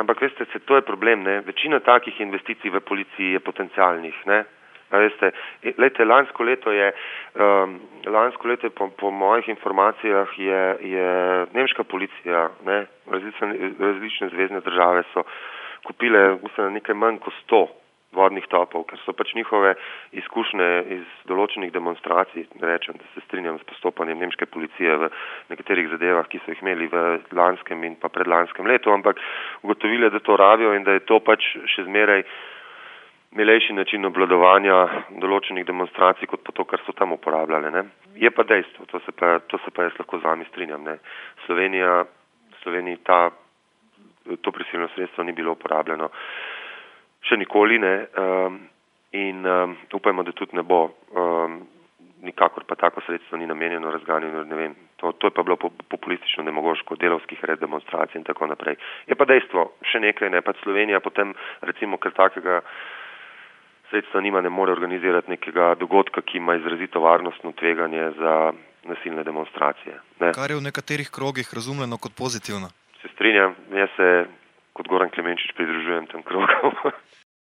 ampak veste, to je problem, ne. Večina takih investicij v policiji je potencialnih, ne. Veste, lejte, lansko leto je po mojih informacijah je nemška policija, ne, različne zvezne države so kupile nekaj manj kot 100 vodnih topov, ker so pač njihove izkušnje iz določenih demonstracij, rečem, da se strinjam s postopanjem nemške policije v nekaterih zadevah, ki so jih imeli v lanskem in pa predlanskem letu, ampak ugotovili, da to rabijo in da je to pač še zmeraj milejši način obvladovanja določenih demonstracij, kot pa to, kar so tam uporabljale, ne. Je pa dejstvo, to se pa jaz lahko z vami strinjam, ne. Sloveniji to prisilno sredstvo ni bilo uporabljeno še nikoli, ne, in upajmo, da tudi ne bo. Nikakor pa tako sredstvo ni namenjeno razganjanju, ne vem, to je pa bilo populistično demagoško, delavskih red demonstracij in tako naprej. Je pa dejstvo, še nekaj, ne, pa Slovenija potem, recimo, ker takega sredstva nima, ne more organizirati nekega dogodka, ki ima izrazito varnostno tveganje za nasilne demonstracije, ne. Kar je v nekaterih krogih razumljeno kot pozitivno. Se strinjam, jaz se kot Goran Klemenčič pridružujem tem krogom.